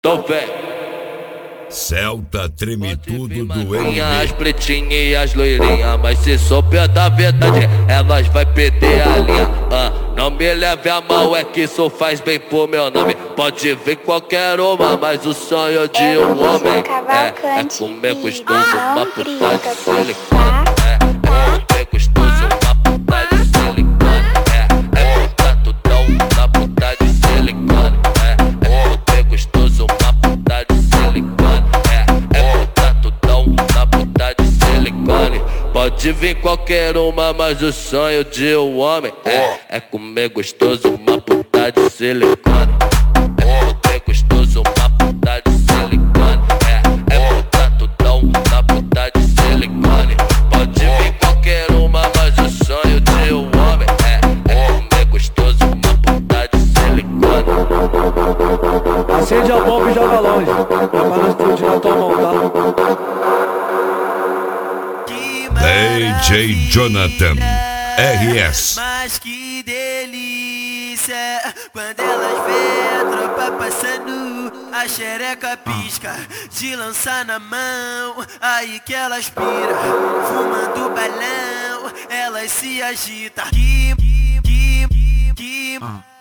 Então vem. Celta treme tudo do As MB. pretinhas e as loirinhas, mas se souber da verdade, elas vai perder a linha. Não me leve a mal, é que isso faz bem pro meu nome. Pode vir qualquer uma, mas o sonho de um homem é comer gostoso uma puta de silicone. Comer gostoso uma puta de silicone. Botar tudão na puta de silicone. Comer gostoso uma puta de silicone. Botar tudão na puta de silicone. Pode vir qualquer uma, mas o sonho de um homem é comer gostoso uma puta de silicone. Comer gostoso uma puta de silicone. Botar tudão na puta de silicone. Pode vir qualquer uma, mas o sonho de um homem é comer gostoso uma puta de silicone. Acende a bomba e joga longe, é pra não explodir na tua mão, tá? DJ Jonathan RS. Mas que delícia quando elas vê a tropa passando, a xereca pisca, de lançar na mão, aí que elas pira, fumando balão, elas se agitam. Que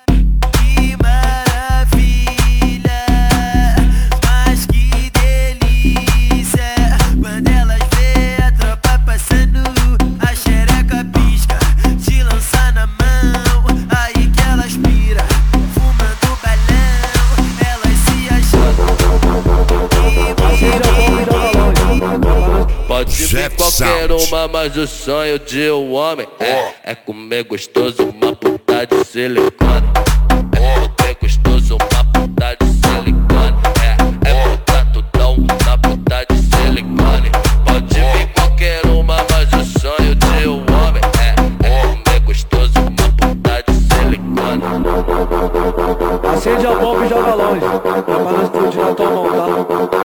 maravilha, mas que delícia quando elas vê a tropa passando, a xereca pisca, de lançar na mão, aí que elas pira, fumando balão, elas se Acende a bomba e joga longe. Pode vir Jet qualquer Sound. uma, mas o sonho de um homem é comer gostoso uma puta de silicone. Comer gostoso uma puta de silicone. Botar tudão na puta de silicone. Pode vir qualquer uma, mas o sonho de um homem é comer gostoso uma puta de silicone. Acende a bomba e joga longe, é pra não explodir na tua mão, tá?